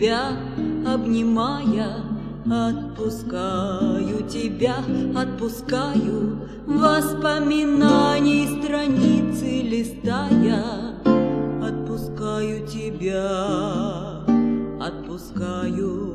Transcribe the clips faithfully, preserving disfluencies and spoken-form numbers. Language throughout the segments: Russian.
тебя, обнимая, отпускаю тебя, отпускаю, воспоминаний страницы листая, отпускаю тебя, отпускаю.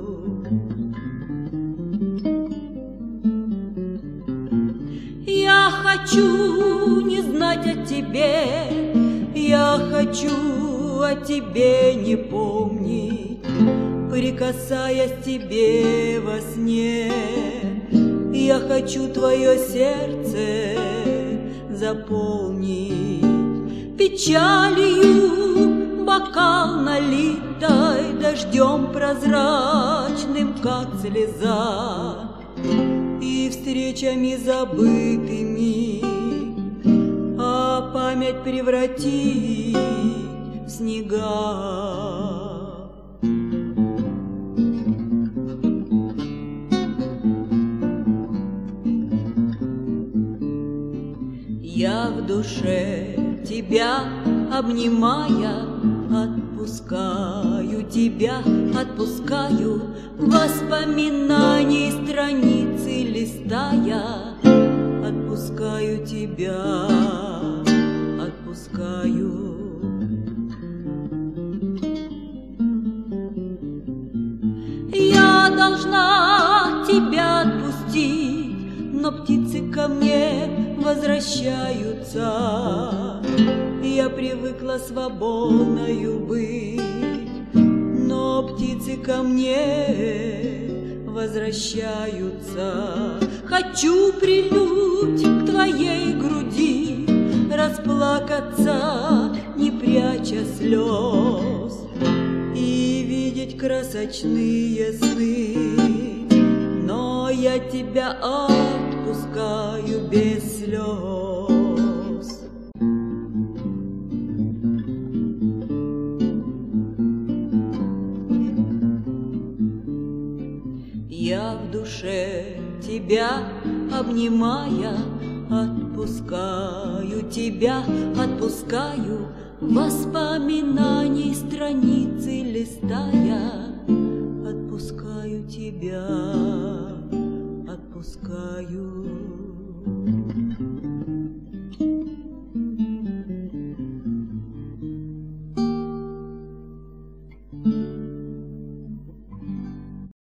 Я хочу не знать о тебе, я хочу о тебе не помнить, прикасаясь к тебе во сне. Я хочу твое сердце заполнить печалью, бокал налитой дождем прозрачным, как слеза, и встречами забытыми, а память превратить в снега. Я в душе тебя, обнимая, отпускаю тебя, отпускаю, воспоминаний страницы листая, отпускаю тебя, отпускаю. Я должна тебя отпустить, но птицы ко мне возвращаются. Я привыкла свободною быть, но птицы ко мне возвращаются. Хочу прильнуть к твоей груди, расплакаться, не пряча слез, и видеть красочные сны, но я тебя отпускаю без слез. Я в душе тебя, обнимая, отпускаю тебя, отпускаю, воспоминаний страницы листая, отпускаю тебя, отпускаю.